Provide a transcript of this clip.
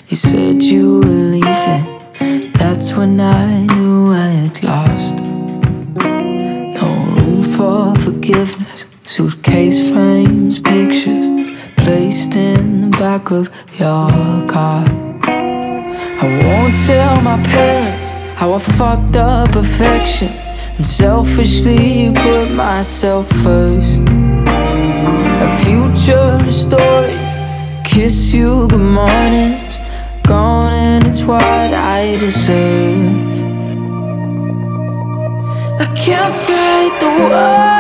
You said you were leaving. That's when I knew I had lost. No room for forgiveness. Suitcase frames, pictures placed in the back of your car. I won't tell my parents how I fucked up affection and selfishly put myself first. A future stories, kiss you good mornings, gone and it's what I deserve. I can't fight the world.